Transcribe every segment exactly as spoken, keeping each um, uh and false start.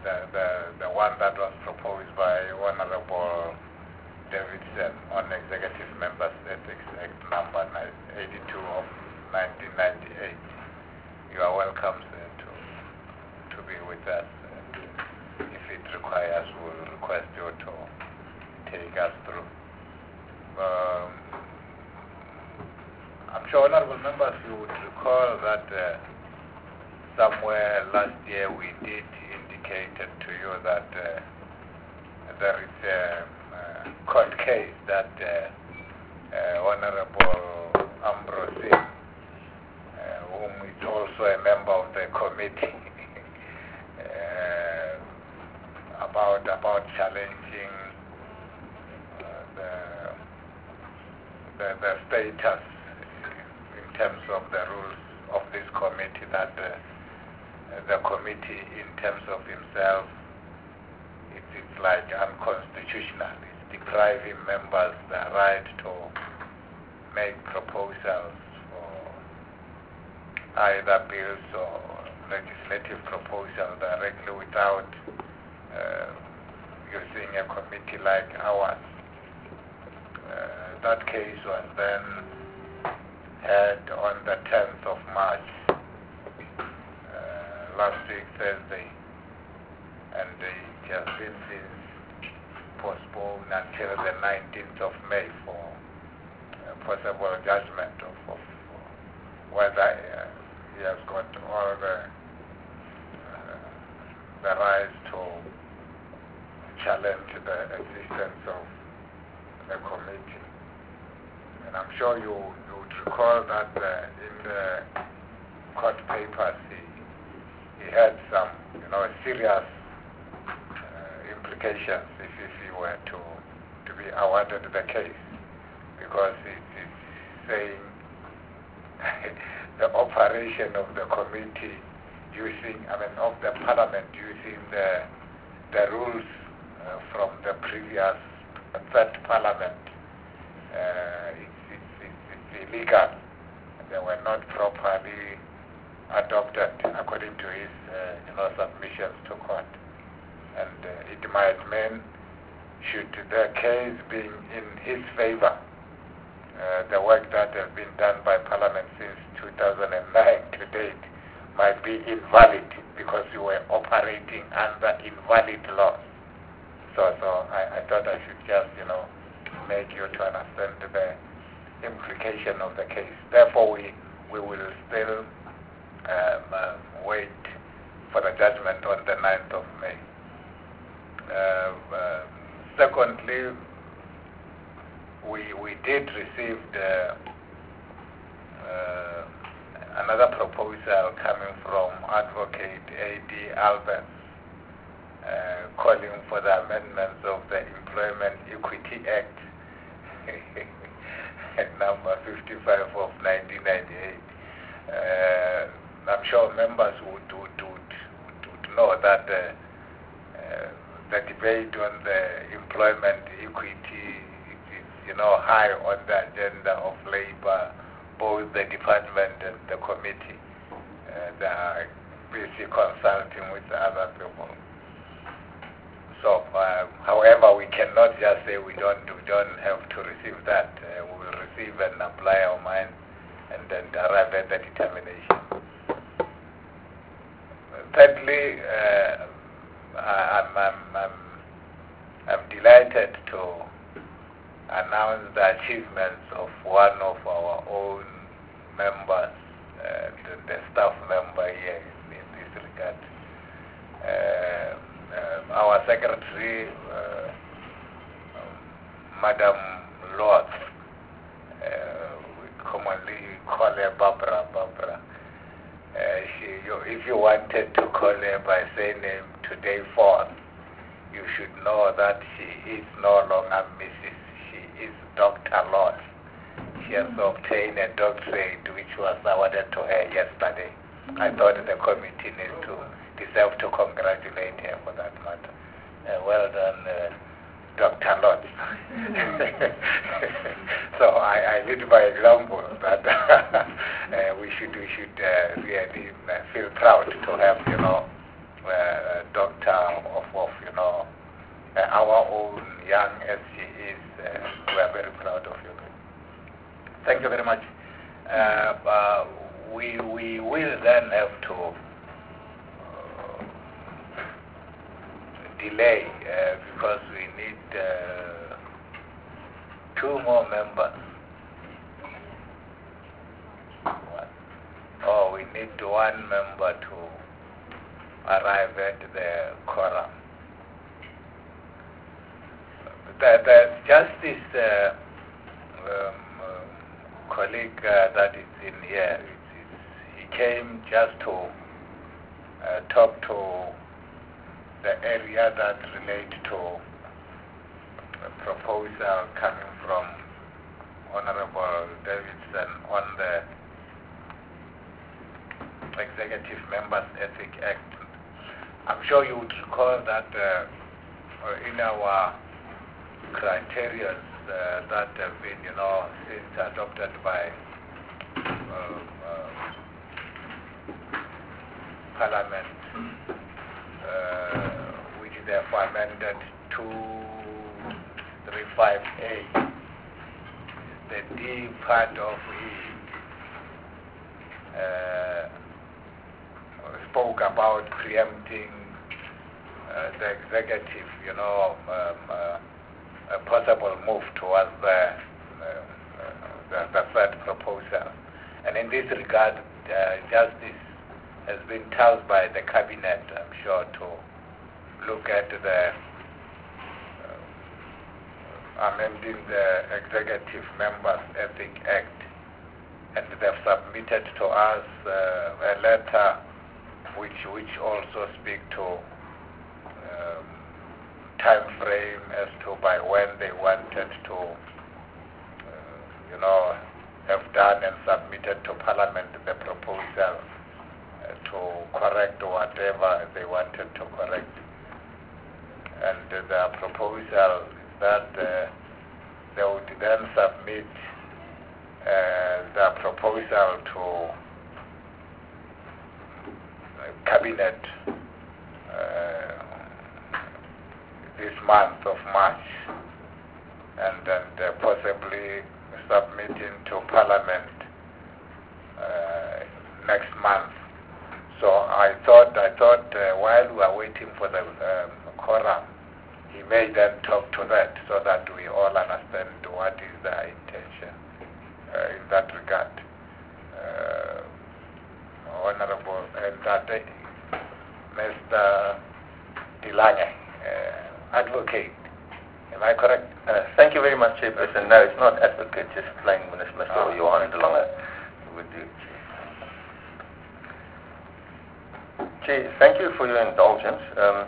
the, the, the one that was proposed by Honorable Davidson on Executive Members Ethics Act number eighty-two of nineteen ninety-eight. You are welcome sir, to to be with us. And if it requires, we'll request you to take us through. Um, I'm sure honorable members, you would recall that uh, somewhere last year we did indicated to you that uh, there is a uh, court case that uh, uh, Honorable Ambrose, uh, whom is also a member of the committee, uh, about about challenging uh, the, the the status in terms of the rules of this committee, that uh, the committee in terms of himself, it, it's like unconstitutional. It's depriving members the right to make proposals for either bills or legislative proposals directly without uh, using a committee like ours. Uh, that case was then heard on the tenth of March, uh, last week Thursday, and it has been since postponed until the nineteenth of May for a possible judgment of, of whether uh, he has got all the, uh, the right to challenge the existence of the committee. And I'm sure you, you would recall that uh, in the court papers he, he had some, you know, serious uh, implications if, if he were to, to be awarded the case, because it is saying the operation of the committee using, I mean, of the parliament using the, the rules uh, from the previous third parliament, uh, it's, it's, it's, it's illegal. They were not properly adopted according to his uh, you know, submissions to court. And uh, it might mean, should the case be in his favor, uh, the work that has been done by Parliament since two thousand nine to date might be invalid because you were operating under invalid laws. So, so I, I thought I should just, you know, make you to understand the implication of the case. Therefore, we, we will still um, uh, wait for the judgment on the ninth of May. Uh, uh, secondly, we, we did receive the, uh, another proposal coming from Advocate A D Albert, Uh, calling for the amendments of the Employment Equity Act number fifty-five of nineteen ninety-eight. Uh, I'm sure members would, would, would, would know that uh, uh, the debate on the employment equity is, you know, high on the agenda of Labour, both the department and the committee. Uh, they are busy consulting with other people. So, uh, however, we cannot just say we don't we don't have to receive that. Uh, we will receive and apply our mind, and then arrive at the determination. Thirdly, uh, I'm, I'm, I'm, I'm delighted to announce the achievements of one of our own members, uh, the, the staff member here in, in this regard. Uh, Uh, our secretary, uh, um, Madam Lord, uh, we commonly call her Barbara. Barbara. Uh, she, you, if you wanted to call her by surname today forth, you should know that she is no longer Missus She is Doctor Lord. She has obtained a doctorate which was awarded to her yesterday. I thought the committee needs to deserve to congratulate her for that matter. Uh, well done, uh, Doctor Lodge. So I, I lead by example that uh, we should we should uh, really uh, feel proud to have, you know, uh, doctor of, of you know, uh, our own young as she is. Uh, we are very proud of you. Thank you very much. Uh, uh, we, we will then have to uh, delay uh, because we need uh, two more members. Oh, we need one member to arrive at the quorum. The, the justice uh, um, uh, colleague uh, that is in here, it, it, he came just to uh, talk to the area that relates to a proposal coming from Honorable Davidson on the Executive Members Ethic Act. I'm sure you would recall that uh, in our criteria uh, that have been, you know, since adopted by uh, uh, Parliament, uh, which they have amended two thirty-five A, the D part of it uh, spoke about preempting uh, the executive, you know, um, uh, a possible move towards the, uh, the, the third proposal. And in this regard, uh, justice has been tasked by the cabinet, I'm sure, to look at the uh, amending the Executive Members Ethic Act. And they've submitted to us uh, a letter which which also speak to um, time frame as to by when they wanted to, uh, you know, have done and submitted to Parliament the proposal uh, to correct whatever they wanted to correct. And uh, the proposal is that uh, they would then submit uh, the proposal to Cabinet uh, this month of March, and then uh, possibly submitting to Parliament uh, next month. So I thought, I thought uh, while we are waiting for the um, quorum, he may then talk to that so that we all understand what is the intention uh, in that regard. Uh, Honorable and that uh, Mister Dilane, uh, advocate. Am I correct? Uh, thank you very much, Chairperson. No, it's not advocate, just plain Mister Oh. Johan Dilane would do. Chair, thank you for your indulgence. Um,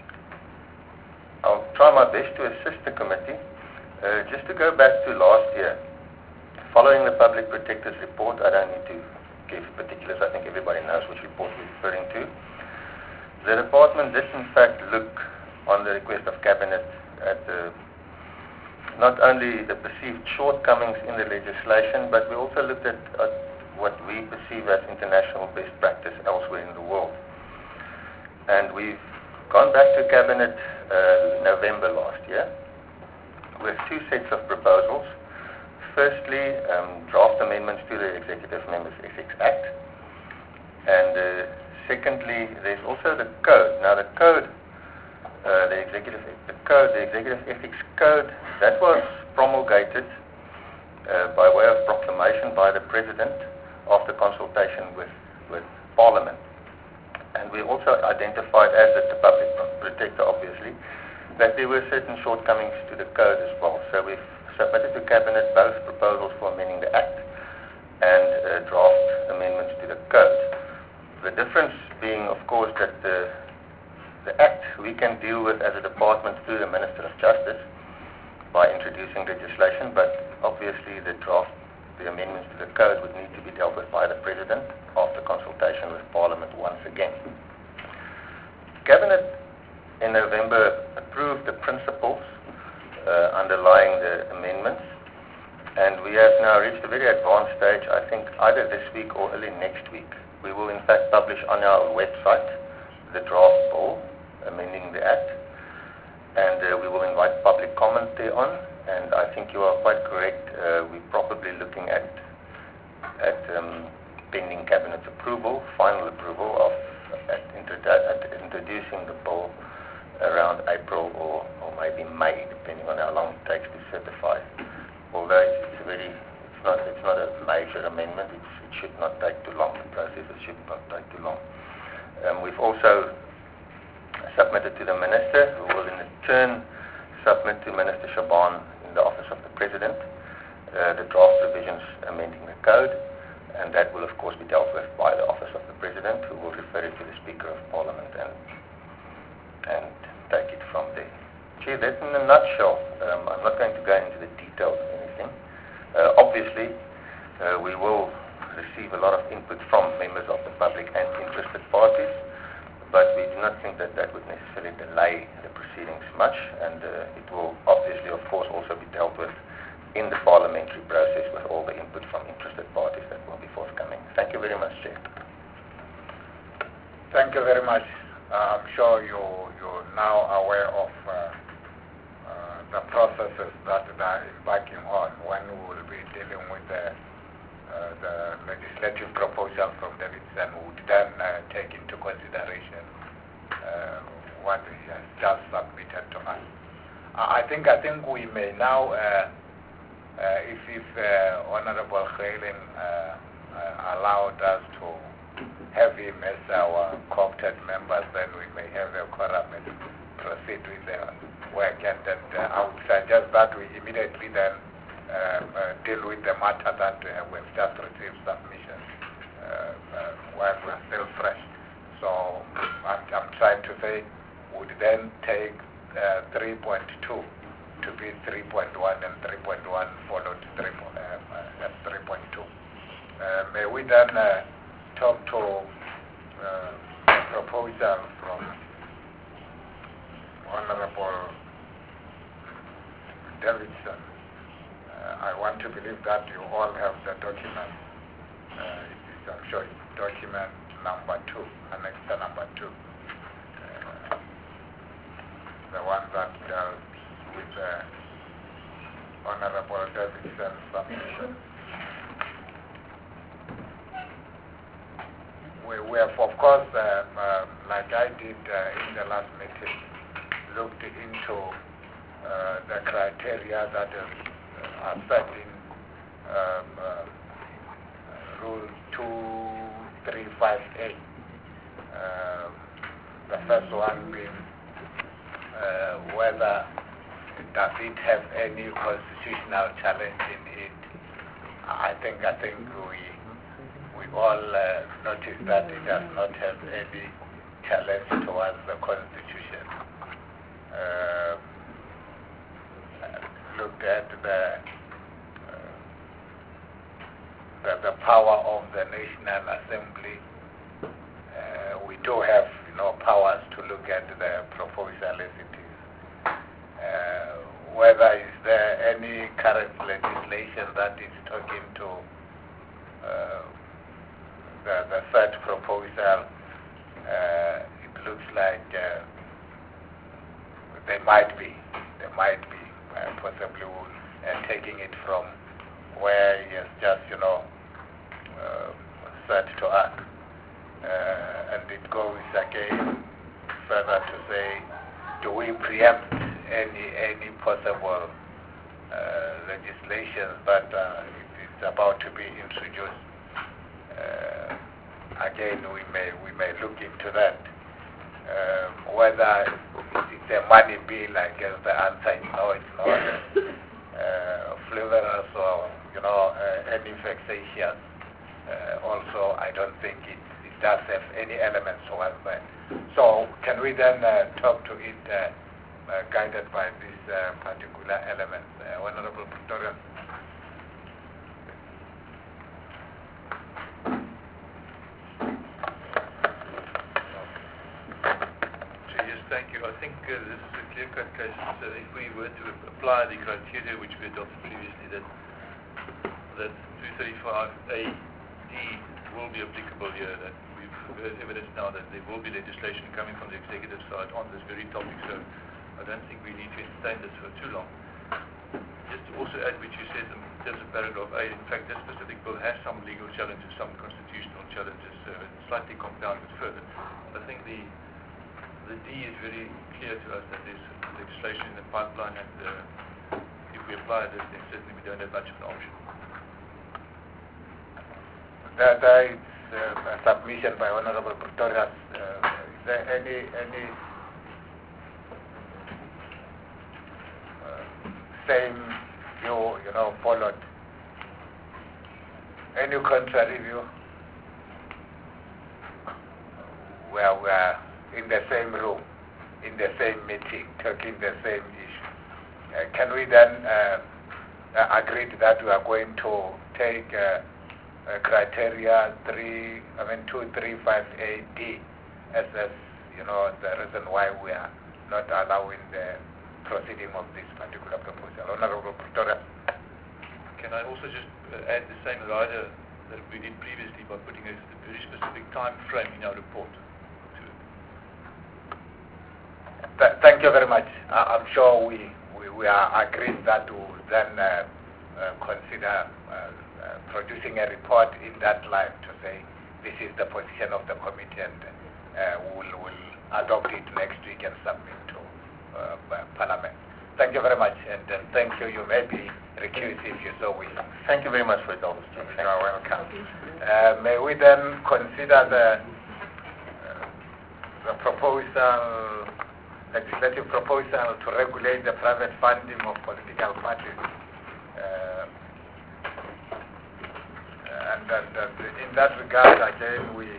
I'll try my best to assist the committee. Uh, just to go back to last year, following the Public Protector's report, I don't need to give particulars, I think everybody knows which report we're referring to. The department did in fact look, on the request of Cabinet, at the, not only the perceived shortcomings in the legislation, but we also looked at, at what we perceive as international best practice elsewhere in the world. And we've gone back to Cabinet uh, November last year with two sets of proposals. Firstly, um, draft amendments to the Executive Members Ethics Act. And uh, secondly, there's also the code. Now the code, uh, the executive, the code, the Executive Ethics Code, that was promulgated uh, by way of proclamation by the President after consultation with, with Parliament. And we also identified, as the Public Protector obviously, that there were certain shortcomings to the code as well. So we've submitted to Cabinet both proposals for amending the Act and uh, draft amendments to the Code. The difference being, of course, that the, the Act we can deal with as a department through the Minister of Justice by introducing legislation, but obviously the draft, the amendments to the Code would need to be dealt with by the President after consultation with Parliament once again. Cabinet in November approved the principles Uh, underlying the amendments, and we have now reached a very advanced stage. I think either this week or early next week we will in fact publish on our website the draft bill amending the Act, and uh, we will invite public comment thereon. And I think you are quite correct. Uh, we're probably looking at at um, pending Cabinet's approval, final approval of at, at introducing the bill around April or, or maybe May, depending on how long it takes to certify. Although it's, it's very, it's not, it's not a major amendment. It's, it should not take too long. The process should not take too long. Um, we've also submitted to the Minister, who will in turn submit to Minister Shaban in the Office of the President uh, the draft provisions amending the code, and that will of course be dealt with by the Office of the President, who will refer it to the Speaker of Parliament and and take it from there. Gee, that's in a nutshell. Um, I'm not going to go into the details of anything. Uh, obviously, uh, we will receive a lot of input from members of the public and interested parties, but we do not think that that would necessarily delay the proceedings much, and uh, it will obviously, of course, also be dealt with in the parliamentary process with all the input from interested parties that will be forthcoming. Thank you very much, Chair. Thank you very much. Uh, I'm sure you, you're now aware of uh, uh, the processes that they are embarking on when we will be dealing with the, uh, the legislative proposal from Davidson, who would then uh, take into consideration uh, what he has just submitted to us. I think I think we may now, uh, uh, if, if uh, Honorable Khailin uh, uh, allowed us to have him as our co-opted members, then we may have a quorum and proceed with the work. And then uh, I would suggest that we immediately then uh, uh, deal with the matter that uh, we've just received submission uh, uh, while we're still fresh. So I'm, I'm trying to say would then take uh, three point two to be three point one and three point one followed three, uh, uh, three point two. Uh, may we then uh, talk to uh, a proposal from Honorable Davidson. Uh, I want to believe that you all have the document. Uh, it is, I'm sure it's document number two, annexure number two. Uh, the one that deals with uh, Honorable Davidson's submission. We, we have, of course, uh, uh, like I did uh, in the last meeting, looked into uh, the criteria that is, uh, are set in um, uh, Rule two three five eight. Uh, the first one being uh, whether does it have any constitutional challenge in it. I think I think we we all uh, noticed that it does not have any challenge towards the Constitution. Uh, looked at the, uh, the the power of the National Assembly. Uh, we do have, you know, powers to look at the proposal as it is. Uh, whether is there any current legislation that is talking to uh, the, the third proposal, uh, it looks like uh, they might be, they might be uh, possibly uh, taking it from where he has just, you know, uh, said to us. Uh, and it goes again further to say, do we preempt any any possible uh, legislation that uh, is about to be introduced? Uh, again, we may we may look into that. Um, whether it's a money bill, I guess the answer is no. It's not uh, frivolous or, you know, uh, any vexatious. Uh, also, I don't think it, it does have any elements towards that. So, can we then uh, talk to it uh, uh, guided by these uh, particular elements? Uh, Honorable Pretorian. Yes, thank you. I think uh, this is a clear-cut case. So if we were to apply the criteria which we adopted previously, that that two thirty-five A D will be applicable here, that we we've heard evidence now that there will be legislation coming from the executive side on this very topic, so I don't think we need to entertain this for too long. Just to also add what you said in terms of paragraph eight, in fact, this specific bill has some legal challenges, some constitutional challenges, so it's slightly compounded further. I think the the D is very clear to us that there's legislation in the pipeline, and uh, if we apply this, then certainly we don't have much of an option. There, there is uh, a submission by Honorable Pretorius. Uh, is there any any uh, same view, you know, followed? Any contrary view? Where we are in the same room, in the same meeting, talking the same issue. Uh, can we then uh, uh, agree that we are going to take uh, uh, criteria three, I mean two, three, five, A, D, as as you know the reason why we are not allowing the proceeding of this particular proposal? Honorable Pretoria. Can I also just uh, add the same rider that we did previously by putting a very specific time frame in our report? Th thank you very much. Uh, I'm sure we, we, we are agreed that we will then uh, uh, consider uh, uh, producing a report in that line to say this is the position of the committee, and uh, we will we'll adopt it next week and submit to uh, Parliament. Thank you very much, and uh, thank you. You may be recused if you so wish. Thank you very much for your You are welcome. Uh, may we then consider the, uh, the proposal, legislative proposal to regulate the private funding of political parties. Uh, and, and, and in that regard, again, we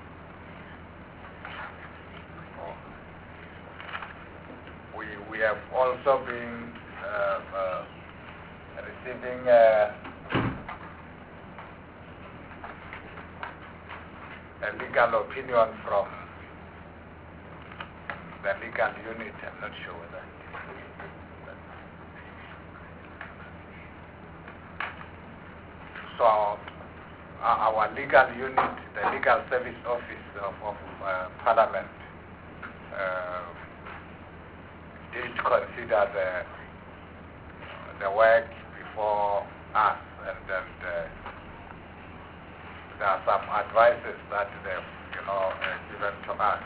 we we have also been uh, uh, receiving uh, a legal opinion from the legal unit. I'm not sure whether. So our, our legal unit, the legal service office of, of uh, Parliament, uh, did consider the the work before us, and, and uh, there are some advices that they've, you know, uh, given to us.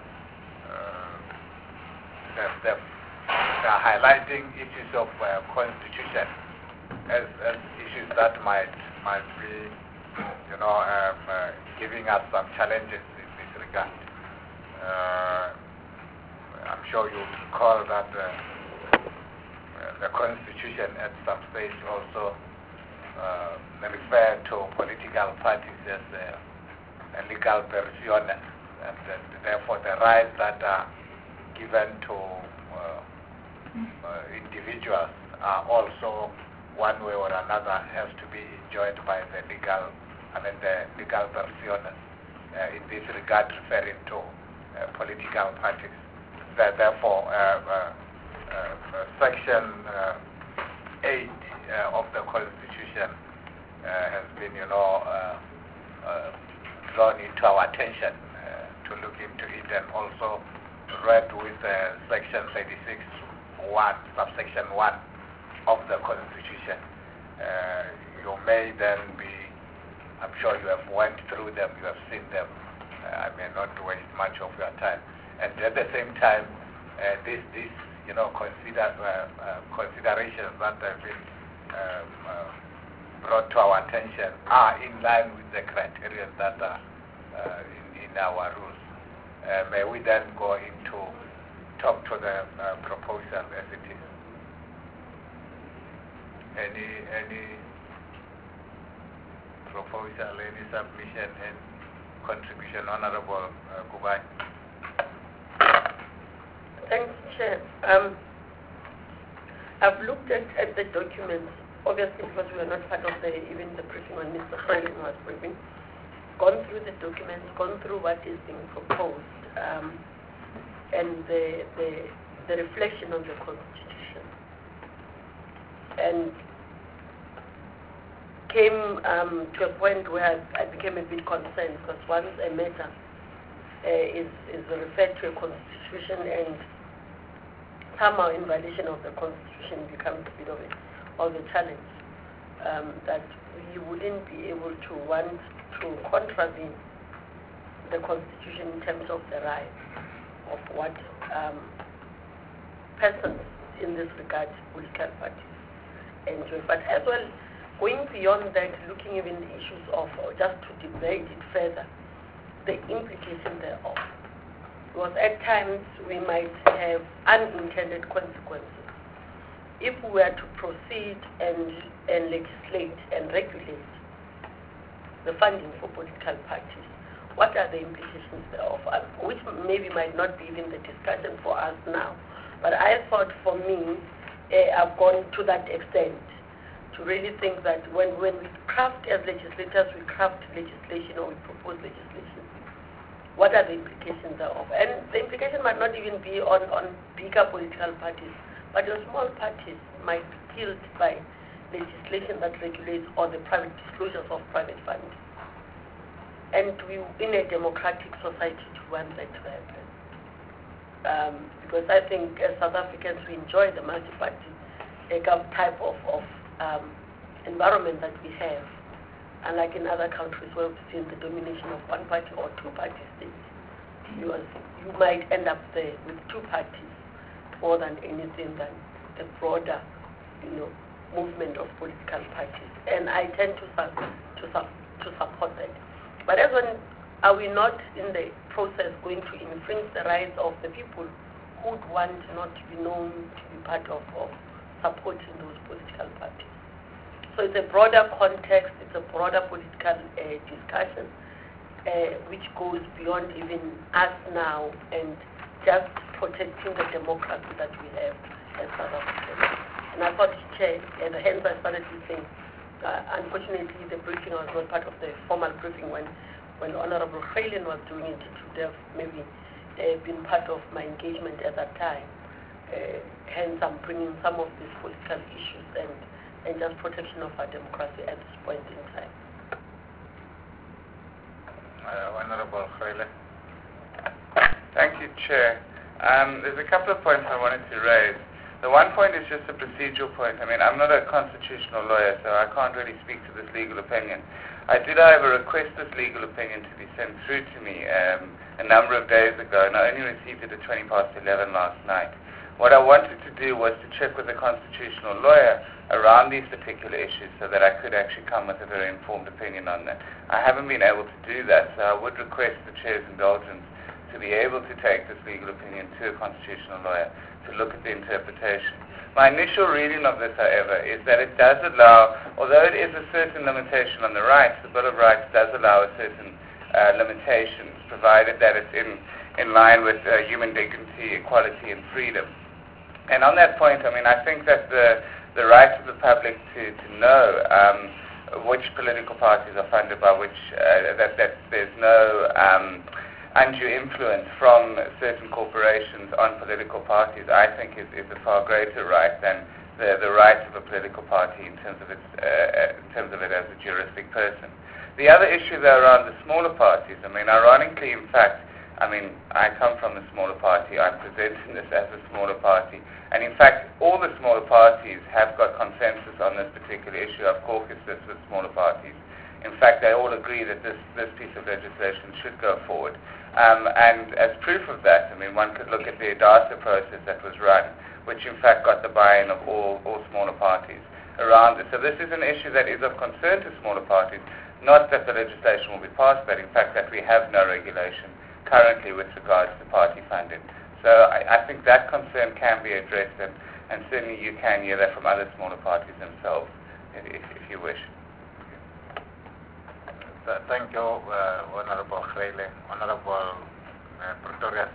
Uh, they've, they've, they're highlighting issues of uh, constitution as, as issues that might might be, you know, um, uh, giving us some challenges in this regard. Uh, I'm sure you recall that uh, the Constitution at some stage also uh, referred to political parties as uh, a legal personas, and, and therefore the rights that are given to uh, uh, individuals are also one way or another has to be enjoyed by the legal, I mean the legal personas, uh, in this regard referring to uh, political parties. That therefore, uh, uh, uh, Section uh, eight uh, of the Constitution uh, has been, you know, uh, uh, drawn into our attention uh, to look into it, and also read with uh, Section thirty-six one, subsection one of the Constitution. Uh, you may then be, I'm sure you have went through them, you have seen them. Uh, I may not waste much of your time. And at the same time, uh, this, this, you know, consider, uh, uh, considerations that have been um, uh, brought to our attention are in line with the criteria that are uh, in, in our rules. Uh, may we then go into talk to the uh, proposal as it is? Any any proposal, any submission, and contribution, Honorable uh, Kubai? Thanks, Chair. Um, I've looked at, at the documents, obviously because we were not part of the even the briefing when Mister Freeling was briefing. Gone through the documents, gone through what is being proposed, um, and the, the the reflection of the Constitution. And came um, to a point where I became a bit concerned because once a matter uh, is, is referred to a constitution and somehow in violation of the constitution becomes a bit of a, of a challenge, um, that we wouldn't be able to want to contravene the constitution in terms of the rights of what um, persons in this regard political parties enjoy. But as well, going beyond that, looking even the issues of, or just to debate it further, the implication thereof. Because at times we might have unintended consequences. If we were to proceed and, and legislate and regulate the funding for political parties, what are the implications thereof? Uh, which maybe might not be even the discussion for us now. But I thought for me, uh, I've gone to that extent to really think that when, when we craft as legislators, we craft legislation or we propose legislation, what are the implications thereof? And the implication might not even be on, on bigger political parties, but your small parties might be killed by legislation that regulates all the private disclosures of private funds. And we, in a democratic society, to want that to happen. Um, because I think as South Africans, we enjoy the multi-party uh, type of, of um, environment that we have. Unlike in other countries where we've seen the domination of one party or two party states, you, are, you might end up there with two parties more than anything than the broader, you know, movement of political parties. And I tend to, to, to support that. But as when are we not in the process going to infringe the rights of the people who would want not to be known to be part of, of supporting those political parties? So it's a broader context, it's a broader political uh, discussion uh, which goes beyond even us now and just protecting the democracy that we have as South Africans. And I thought, Chair, and hence I started to say, uh, unfortunately the briefing was not part of the formal briefing when, when Honorable Khaylen was doing it. It would have maybe uh, been part of my engagement at that time. Uh, hence I'm bringing some of these political issues and and just protection of our democracy at this point in time. Uh, Honorable Khaylen. Thank you, Chair. Um, there's a couple of points I wanted to raise. The one point is just a procedural point. I mean, I'm not a constitutional lawyer, so I can't really speak to this legal opinion. I did, however, request this legal opinion to be sent through to me um, a number of days ago, and I only received it at twenty past eleven last night. What I wanted to do was to check with a constitutional lawyer around these particular issues so that I could actually come with a very informed opinion on that. I haven't been able to do that, so I would request the Chair's indulgence to be able to take this legal opinion to a constitutional lawyer to look at the interpretation. My initial reading of this, however, is that it does allow, although it is a certain limitation on the rights, the Bill of Rights does allow a certain uh, limitations, provided that it's in, in line with uh, human dignity, equality, and freedom. And on that point, I mean, I think that the the right of the public to, to know um, which political parties are funded by which, uh, that, that there's no um, undue influence from certain corporations on political parties, I think is, is a far greater right than the, the right of a political party in terms of its uh, in terms of it as a juristic person. The other issue though around the smaller parties, I mean, ironically, in fact, I mean, I come from a smaller party, I'm presenting this as a smaller party, and in fact, all the smaller parties have got consensus on this particular issue. I've caucused this with smaller parties. In fact, they all agree that this, this piece of legislation should go forward. Um, and as proof of that, I mean, one could look at the data process that was run, which in fact got the buy-in of all, all smaller parties around it. So this is an issue that is of concern to smaller parties, not that the legislation will be passed, but in fact that we have no regulation currently with regards to party funding. So I, I think that concern can be addressed, and, and certainly you can hear that from other smaller parties themselves, if, if you wish. Uh, thank you, uh, Honorable Khaylen. Honorable uh, Pretorius.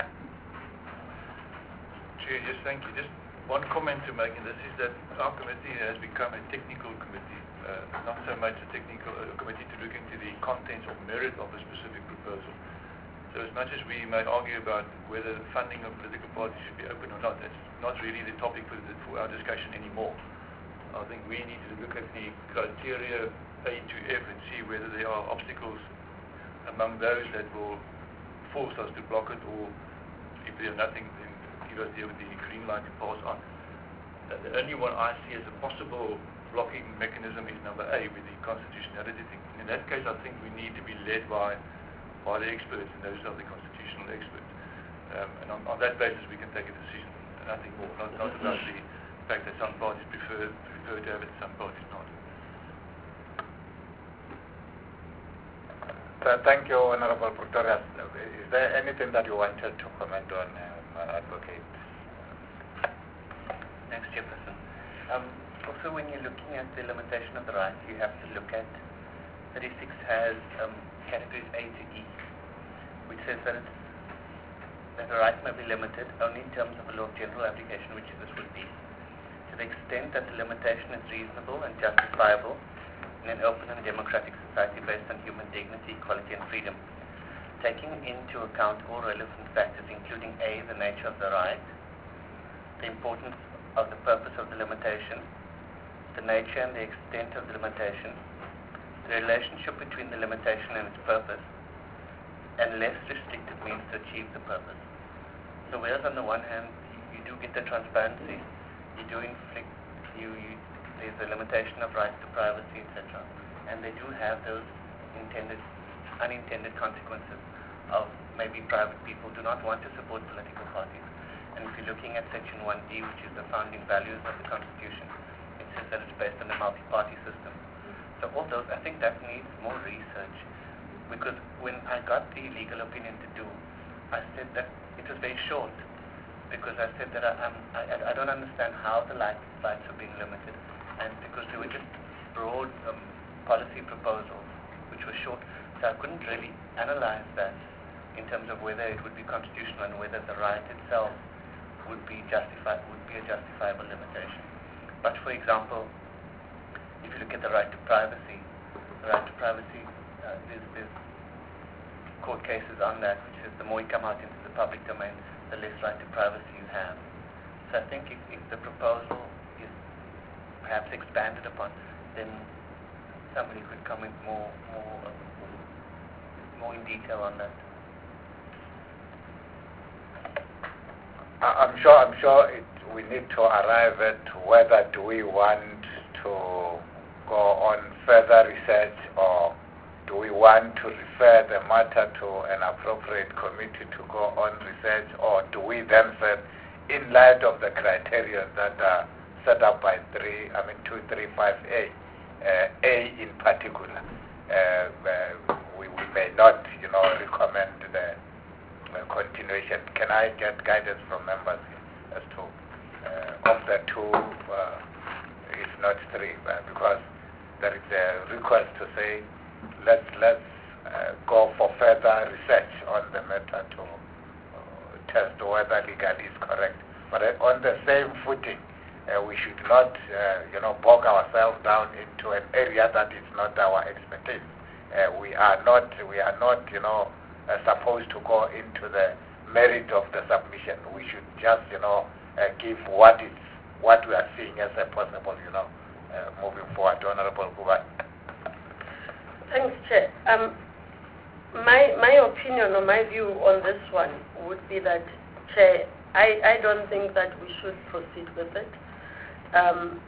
Chair, yes, thank you. Just one comment to make, and this is that our committee has become a technical committee, uh, not so much a technical uh, committee to look into the contents or merit of a specific proposal. So as much as we may argue about whether funding of political parties should be open or not, that's not really the topic for, the, for our discussion anymore. I think we need to look at the criteria A to F and see whether there are obstacles among those that will force us to block it, or if there's nothing, then give us the, the green light to pass on. Uh, the only one I see as a possible blocking mechanism is number A, with the constitutionality thing. In that case, I think we need to be led by by the experts, and those are the constitutional experts. Um, and on, on that basis, we can take a decision. Nothing more, not, not about the fact that some parties prefer, prefer to have it, some parties not. So thank you, Honorable Pretorius. Is there anything that you wanted to comment on, uh, Advocate? Thanks, Chairperson. Um, also, when you're looking at the limitation of the rights, you have to look at thirty-six has um, categories A to E, which says that, it's, that the right may be limited only in terms of a law of general application, which this would be, to the extent that the limitation is reasonable and justifiable in an open and democratic society based on human dignity, equality and freedom, taking into account all relevant factors, including A, the nature of the right, the importance of the purpose of the limitation, the nature and the extent of the limitation, the relationship between the limitation and its purpose, and less restrictive means to achieve the purpose. So whereas on the one hand, you, you do get the transparency, you do inflict, you, you there's a limitation of rights to privacy, et cetera. And they do have those intended, unintended consequences of maybe private people do not want to support political parties. And if you're looking at Section one D, which is the founding values of the Constitution, it says that it's based on a multi-party system. So all those, I think that needs more research. Because when I got the legal opinion to do, I said that it was very short. Because I said that I, I'm, I, I don't understand how the light, rights are being limited. And because they were just broad um, policy proposals, which were short, so I couldn't really analyze that in terms of whether it would be constitutional and whether the right itself would be justified, would be a justifiable limitation. But for example, if you look at the right to privacy, the right to privacy, uh, there's, there's court cases on that, which is the more you come out into the public domain, the less right to privacy you have. So I think if, if the proposal is perhaps expanded upon, then somebody could come in more, more, uh, more in detail on that. I'm sure. I'm sure it, we need to arrive at whether do we want to go on further research, or do we want to refer the matter to an appropriate committee to go on research, or do we then say, in light of the criteria that are set up by three, I mean two, three, five A, uh, A in particular, uh, uh, we, we may not, you know, recommend the uh, continuation. Can I get guidance from members as to uh, of the two, uh, if not three, uh, because there is a request to say let's let's uh, go for further research on the matter to uh, test whether legally is correct. But uh, on the same footing, uh, we should not, uh, you know, bog ourselves down into an area that is not our expertise. Uh, we are not, we are not, you know, uh, supposed to go into the merit of the submission. We should just, you know, uh, give what is what we are seeing as a possible, you know, uh, moving forward. Honorable Kubai. Thanks, Chair. Um, my my opinion or my view on this one would be that, Chair, I, I don't think that we should proceed with it. Um,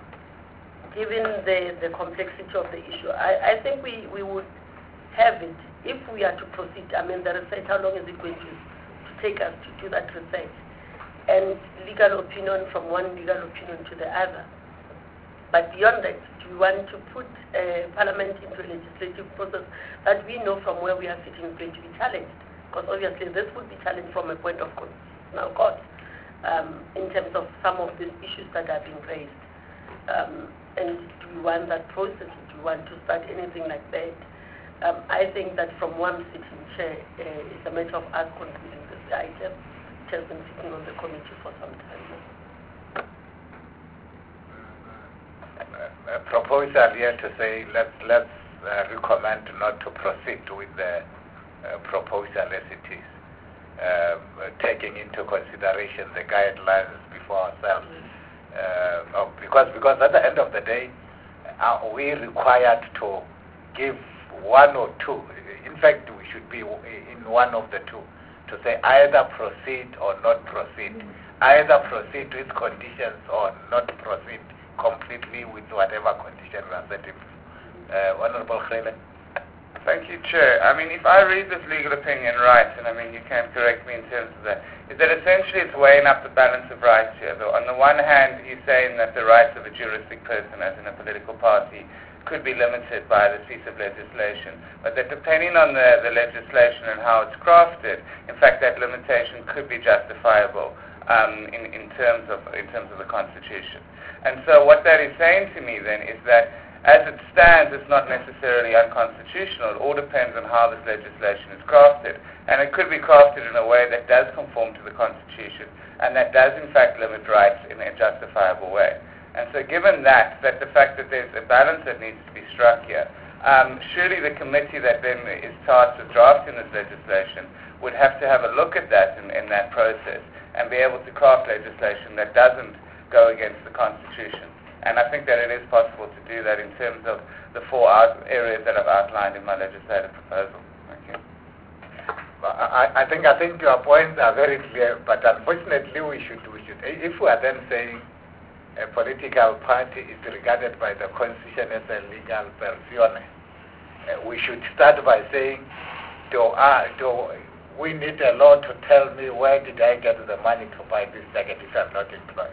given the, the complexity of the issue, I, I think we, we would have it if we are to proceed. I mean, the research, how long is it going to, to take us to do that research? And legal opinion from one legal opinion to the other. But beyond that, do we want to put uh, Parliament into a legislative process that we know from where we are sitting is going to be challenged? Because obviously this would be challenged from a point of constitutional court um, in terms of some of the issues that are being raised. Um, and do we want that process? Do we want to start anything like that? Um, I think that from one sitting chair, uh, it's a matter of us concluding this item. It has been sitting on the committee for some time now. A proposal here to say let's let's uh, recommend not to proceed with the uh, proposal as it is, uh, taking into consideration the guidelines before ourselves. uh, oh, because because at the end of the day, are we required to give one or two? In fact, we should be in one of the two, to say either proceed or not proceed, mm-hmm. either proceed with conditions or not proceed completely with whatever condition we are setting. Uh, Honorable Khele. Thank you, Chair. I mean, if I read this legal opinion right, and I mean, you can correct me in terms of that, is that essentially it's weighing up the balance of rights here. So on the one hand, he's saying that the rights of a juristic person, as in a political party, could be limited by this piece of legislation, but that depending on the, the legislation and how it's crafted, in fact, that limitation could be justifiable um, in, in terms of in terms of the Constitution. And so what that is saying to me then is that as it stands, it's not necessarily unconstitutional. It all depends on how this legislation is crafted. And it could be crafted in a way that does conform to the Constitution and that does, in fact, limit rights in a justifiable way. And so given that, that the fact that there's a balance that needs to be struck here, um, surely the committee that then is tasked with drafting this legislation would have to have a look at that in, in that process and be able to craft legislation that doesn't go against the Constitution. And I think that it is possible to do that in terms of the four out areas that I've outlined in my legislative proposal. Thank you. Well, I, I think I think your points are very clear, but unfortunately we should we should if we are then saying a political party is regarded by the Constitution as a legal persona, uh, we should start by saying, do, uh, do we need a law to tell me where did I get the money to buy this jacket if I'm not employed?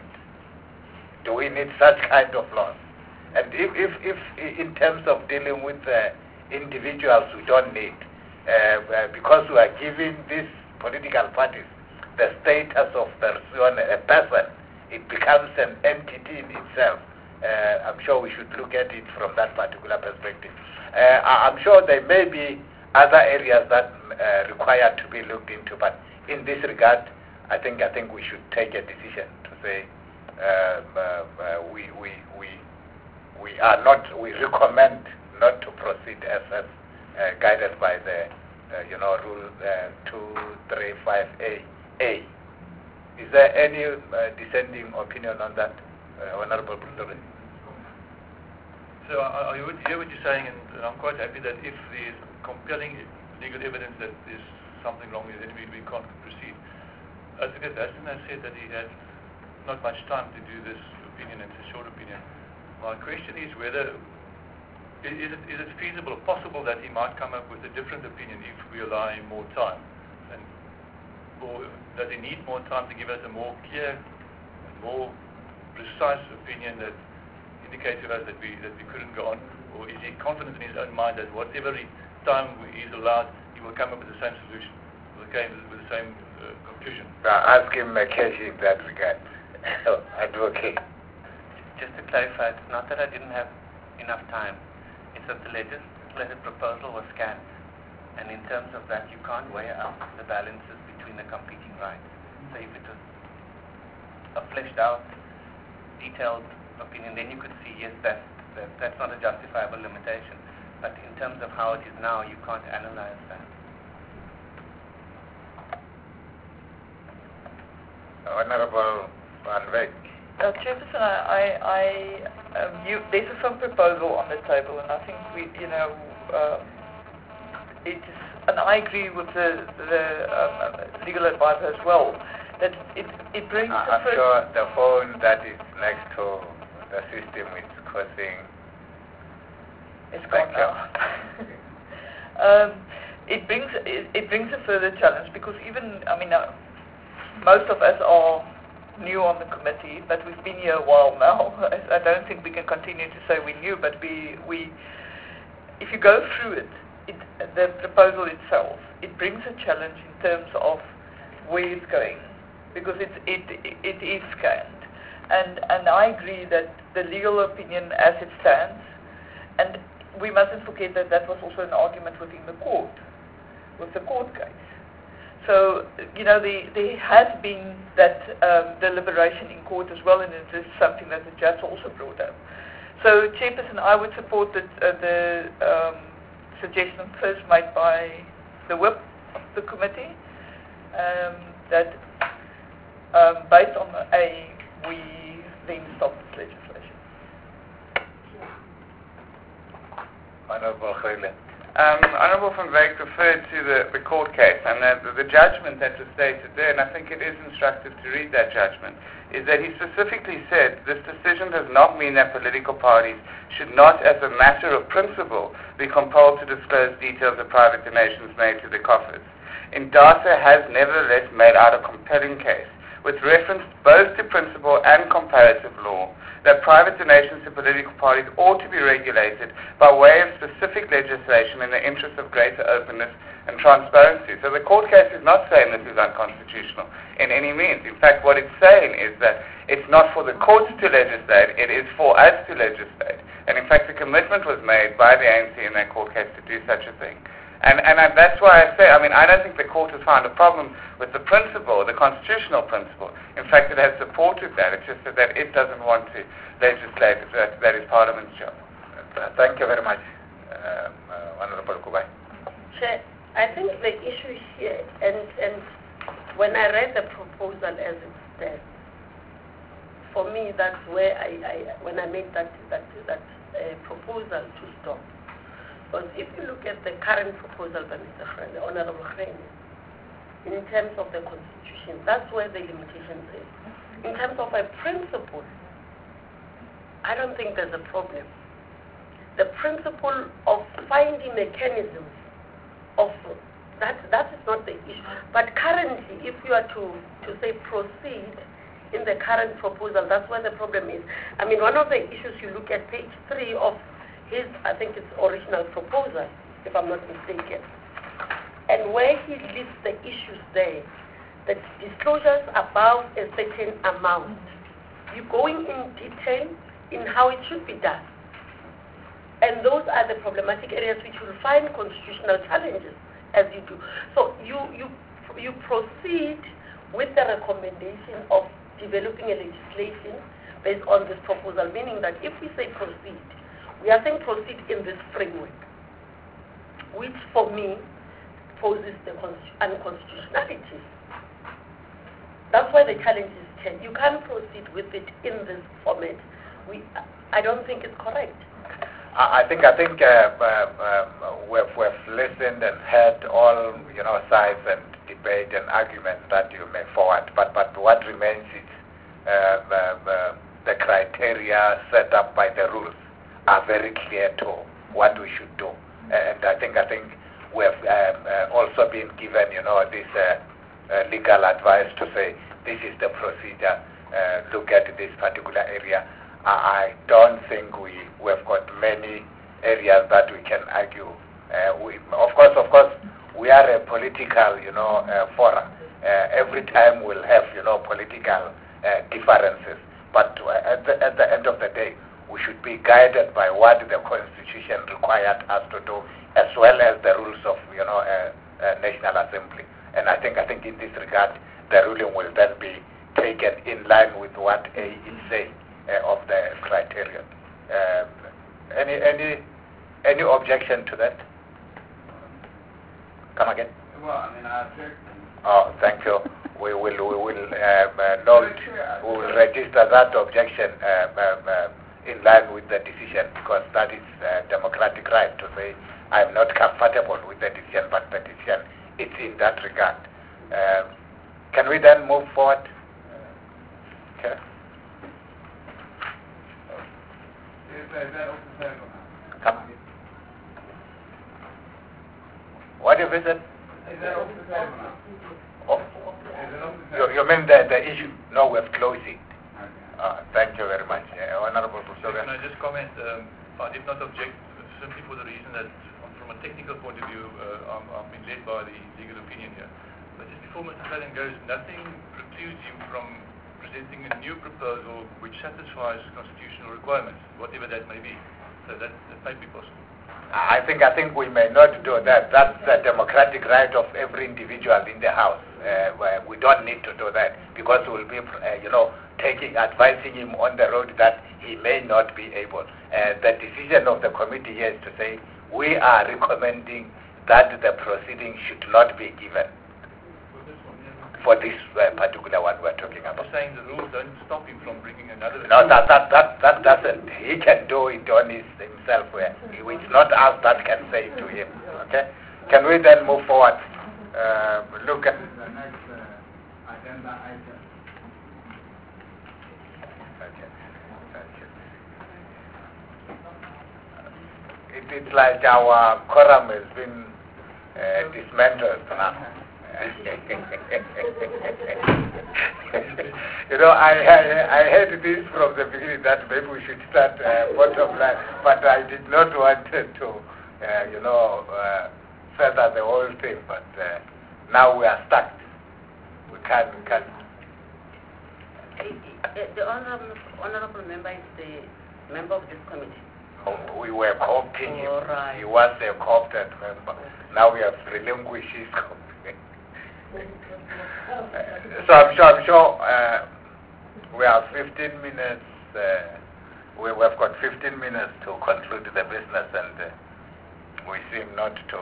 Do we need such kind of laws? And if, if, if in terms of dealing with uh, individuals, we don't need, uh, uh, because we are giving these political parties the status of person, a person, it becomes an entity in itself. Uh, I'm sure we should look at it from that particular perspective. Uh, I'm sure there may be other areas that uh, require to be looked into, but in this regard, I think I think we should take a decision to say, Uh, uh, uh, we we we we are not. We recommend not to proceed as, as uh, guided by the uh, you know rule uh, two three five A. A. Is there any uh, dissenting opinion on that, uh, Honourable President? So I, I would hear what you're saying, and, and I'm quite happy that if there's compelling legal evidence that there's something wrong with it, then we, we can't proceed. I think that Hassan has said that he had not much time to do this opinion. It's a short opinion. My question is whether is it, is it feasible or possible that he might come up with a different opinion if we allow him more time, and or does he need more time to give us a more clear and more precise opinion that indicates to us that we that we couldn't go on, or is he confident in his own mind that whatever time he is allowed, he will come up with the same solution, with the, with the same uh, conclusion? Now ask him Makeshi in that regard. Oh, advocate. Just to clarify, it's not that I didn't have enough time. It's that the legislative proposal was scant. And in terms of that, you can't weigh out the balances between the competing rights. So if it was a fleshed out, detailed opinion, then you could see, yes, that, that that's not a justifiable limitation. But in terms of how it is now, you can't analyze that. Honourable Van Wyk. Uh, Chairperson, I, I, I um, you, there's a firm proposal on the table, and I think we, you know, um, it is, and I agree with the, the um, legal advisor as well, that it, it brings. Uh, I'm sure the phone that is next to the system is causing. It's gone now. um, it brings it, it brings a further challenge because even I mean. Uh, Most of us are new on the committee, but we've been here a while now. I don't think we can continue to say we're new, but we, we if you go through it, it, the proposal itself, it brings a challenge in terms of where it's going, because it, it, it is scanned. And, and I agree that the legal opinion as it stands, and we mustn't forget that that was also an argument within the court, with the court case. So, you know, the, there has been that um, deliberation in court as well, and it is something that the judge also brought up. So, Chairperson, I would support the, uh, the um, suggestion first made by the whip of the committee, um, that um, based on A, we then stop this legislation. Honorable Khayla. Um, Honourable van Wyk referred to the, the court case, and the, the judgment that was stated there, and I think it is instructive to read that judgment, is that he specifically said this decision does not mean that political parties should not, as a matter of principle, be compelled to disclose details of private donations made to the coffers. INDASA has nevertheless made out a compelling case, with reference both to principle and comparative law, that private donations to political parties ought to be regulated by way of specific legislation in the interest of greater openness and transparency. So the court case is not saying this is unconstitutional in any means. In fact, what it's saying is that it's not for the courts to legislate, it is for us to legislate. And in fact, the commitment was made by the A N C in that court case to do such a thing. And, and I, that's why I say, I mean, I don't think the court has found a problem with the principle, the constitutional principle. In fact, it has supported that. It's just that it doesn't want to legislate. That, that is Parliament's job. Uh, thank you very much, uh, uh, Honorable Kubai. Chair, I think the issue here, and, and when I read the proposal as it stands, for me, that's where I, I when I made that, that, that uh, proposal to stop. Because if you look at the current proposal by Mister Khrele, the Honorable Khrele, in terms of the Constitution, that's where the limitations is. In terms of a principle, I don't think there's a problem. The principle of finding mechanisms of that that is not the issue. But currently, if you are to, to say proceed in the current proposal, that's where the problem is. I mean, one of the issues you look at page three of his, I think it's original proposal, if I'm not mistaken. And where he lists the issues there, the disclosures above a certain amount, you're going in detail in how it should be done. And those are the problematic areas which will find constitutional challenges as you do. So you, you, you proceed with the recommendation of developing a legislation based on this proposal, meaning that if we say proceed, we are saying proceed in this framework, which for me poses the unconstitutionality. That's why the challenge is ten. You can't proceed with it in this format. We, I don't think it's correct. I think I think uh, uh, we've, we've listened and heard all you know sides and debate and arguments that you may forward. But but what remains is uh, uh, the criteria set up by the rules are very clear to what we should do, and I think I think we have um, uh, also been given, you know, this uh, uh, legal advice to say this is the procedure. Uh, look at this particular area. I, I don't think we we have got many areas that we can argue. Uh, we, of course, of course, we are a political, you know, uh, forum. Uh, every time we'll have, you know, political uh, differences, but uh, at the at the end of the day, we should be guided by what the Constitution required us to do, as well as the rules of, you know, uh, uh, National Assembly. And I think, I think in this regard, the ruling will then be taken in line with what A is saying uh, of the criterion. Uh, any, any, any objection to that? Come again? Well, I mean, I object. Oh, thank you. We will, we will um, uh, note, we will register that objection um, um, uh, in line with the decision, because that is a democratic right to say I'm not comfortable with the decision, but the decision is in that regard. Um, can we then move forward? Okay. Come. What if it's oh, you, you mean the, the issue? No, we've closed it. Uh, thank you very much. Uh, Honorable Busoga. Can I just comment? Um, I did not object simply for the reason that um, from a technical point of view, uh, I'm, I'm being led by the legal opinion here. But just before Mister Khrele goes, nothing precludes him from presenting a new proposal which satisfies constitutional requirements, whatever that may be. So that, that may be possible. I think I think we may not do that. That's the democratic right of every individual in the House. Uh, we don't need to do that, because we'll be, uh, you know, taking, advising him on the road that he may not be able. Uh, the decision of the committee here is to say we are recommending that the proceeding should not be given for this uh, particular one we're talking about. I'm saying the rules don't stop him from bringing another... No, that, that, that, that doesn't. He can do it on his, himself. It's not us that can say to him. Okay? Can we then move forward? Uh, look at the next uh, agenda item. Okay. Thank you. It, it's like our quorum has been uh, dismantled now. You know, I, I, I heard this from the beginning that maybe we should start uh, bottom line, but I did not want to, uh, you know, uh, further the whole thing. But uh, now we are stuck. We can't, we can't. The honorable, honorable member is the member of this committee. Oh, we were co-opting him. All right. He was a co-opted member. Now we have relinquished his co-opting. Uh, so I'm sure, I'm sure uh, we have fifteen minutes, uh, we, we've got fifteen minutes to conclude the business, and uh, we seem not to,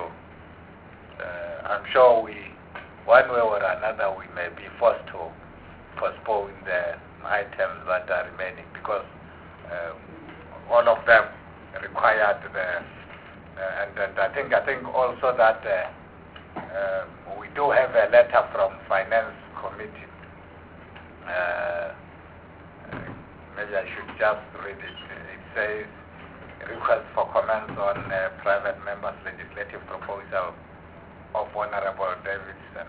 uh, I'm sure we, one way or another, we may be forced to postpone the items that are remaining, because uh, all of them required the, uh, and, and I think, I think also that uh, Uh, we do have a letter from Finance Committee. Uh, maybe I should just read it. It says, request for comments on uh, private members' legislative proposal of Honorable Davidson.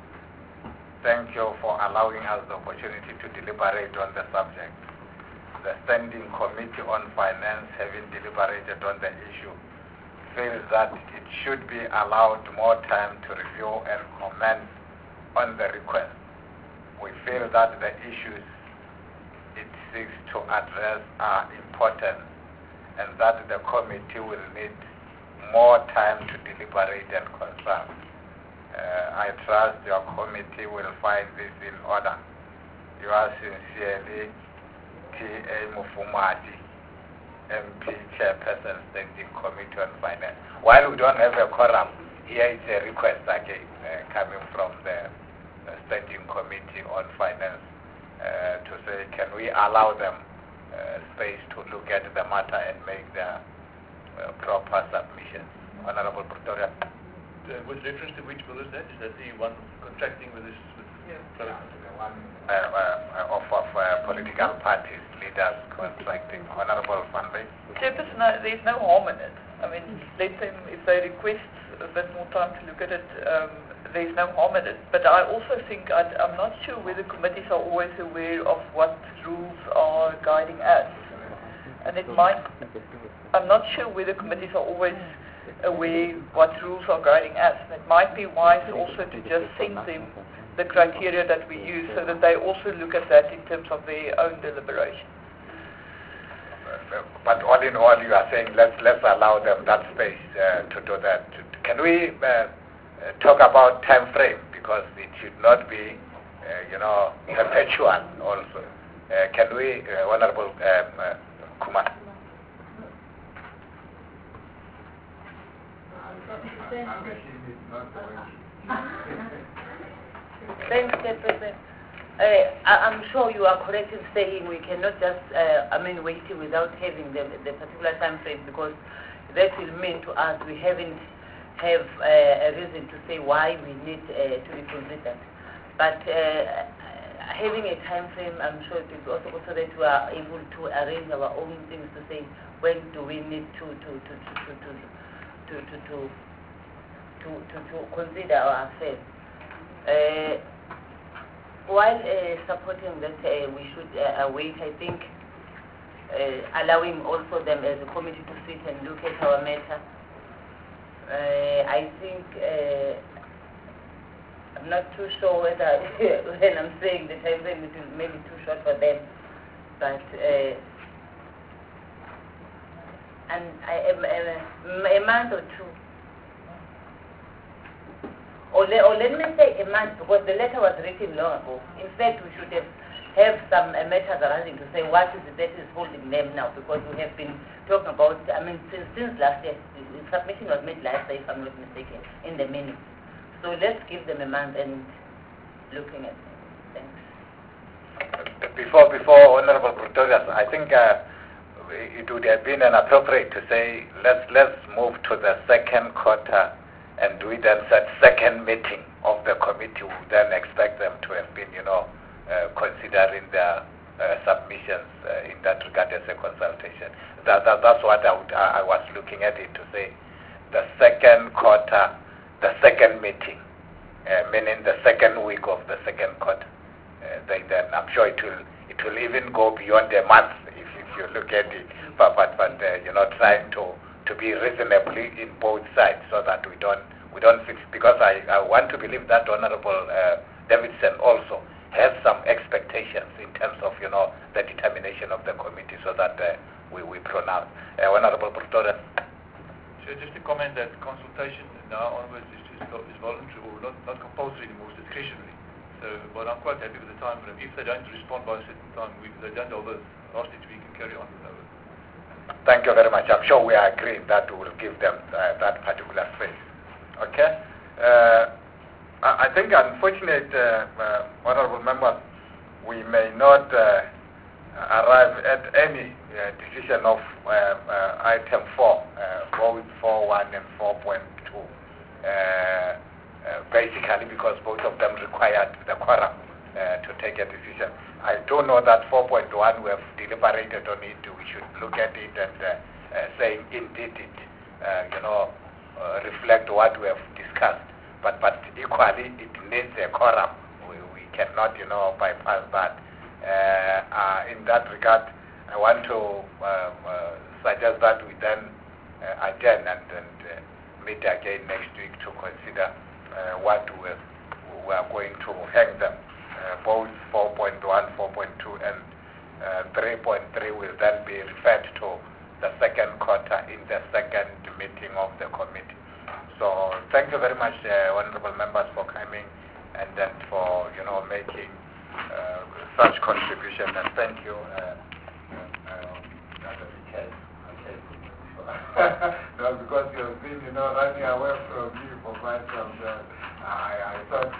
Thank you for allowing us the opportunity to deliberate on the subject. The Standing Committee on Finance, having deliberated on the issue, feels that it should be allowed more time to review and comment on the request. We feel that the issues it seeks to address are important, and that the committee will need more time to deliberate and consult. Uh, I trust your committee will find this in order. Yours sincerely, T A Mufumati, M P Chairperson, Standing Committee on Finance. While we don't have a quorum, here is a request again uh, coming from the uh, Standing Committee on Finance uh, to say, can we allow them uh, space to look at the matter and make their uh, proper submissions. Honorable Pretoria. Uh, with reference to which bill is that? Is that the one contracting with this? With yeah. The one uh, uh, of, of uh, political parties, leaders contracting. Honorable Van Wyk. Chairperson, no, there's no harm in it. I mean, let them, if they request a bit more time to look at it, um, there's no harm in it. But I also think, I, I'm not sure whether committees are always aware of what rules are guiding us. And it might, I'm not sure whether committees are always aware what rules are guiding us. And it might be wise also to just send them the criteria that we use so that they also look at that in terms of their own deliberation. But all in all, you are saying let's let's allow them that space uh, to do that. Can we uh, talk about time frame, because it should not be, uh, you know, perpetual also. Uh, can we, uh, Honorable um, uh, Kumar? Thanks, Chairperson. Uh, I, I'm sure you are correct in saying we cannot just, uh, I mean, wait without having the, the particular time frame, because that will mean to us we haven't have uh, a reason to say why we need uh, to be considered. But uh, having a time frame, I'm sure it will also so that we are able to arrange our own things to say when do we need to to to to to to to to, to, to, to consider our affairs. Uh, while uh, supporting that uh, we should uh, wait, I think uh, allowing also them as a committee to sit and look at our matter. Uh, I think uh, I'm not too sure whether when I'm saying the time frame it is maybe too short for them, but uh, and I, a, a month or two. Or, le, or let me say a month, because the letter was written long ago. In fact, we should have, have some uh, matters arising to say what is it that is holding them now, because we have been talking about, I mean, since, since last year, the submission was made last year, if I'm not mistaken, in the minutes. So let's give them a month and looking at it. Thanks. Before before Honorable Pretorius, I think uh, it would have been inappropriate to say let's let's move to the second quarter, and we then set second meeting of the committee. We then expect them to have been, you know, uh, considering their uh, submissions uh, in that regard as a consultation. That, that that's what I, would, I, I was looking at it to say, the second quarter, the second meeting, uh, meaning the second week of the second quarter. Uh, they, then I'm sure it will it will even go beyond a month if, if you look at it. But but, but uh, you know, trying to, to be reasonably in both sides so that we don't we don't fix, because I, I want to believe that Honorable uh, Davidson also has some expectations in terms of, you know, the determination of the committee so that uh, we, we pronounce. Uh, Honorable Pretorius. So just to comment that consultation now onwards is, is, is voluntary or not, not compulsory anymore, it's discretionary. So, but I'm quite happy with the time frame. If they don't respond by a certain time, we, they don't hold the last week, we can carry on with our. Thank you very much. I'm sure we are agreeing that we will give them uh, that particular space. Okay? Uh, I, I think, unfortunate, uh, uh, honorable members, we may not uh, arrive at any uh, decision of uh, uh, item four, uh, both four point one and four point two. Uh, Uh, basically because both of them required the quorum uh, to take a decision. I do know that four point one we have deliberated on it. We should look at it and uh, uh, say indeed it uh, you know uh, reflect what we have discussed. But but equally it needs a quorum. We, we cannot you know bypass that. Uh, uh, in that regard, I want to um, uh, suggest that we then uh, adjourn and, and uh, meet again next week to consider Uh, what we, we are going to hang them. Uh, both four point one, four point two and uh, three point three will then be referred to the second quarter in the second meeting of the committee. So thank you very much, uh, honorable members, for coming and then for, you know, making uh, such contribution, and thank you. Uh, uh, okay. Okay. No, because you've been, you know, running away from me for quite some time. I, I thought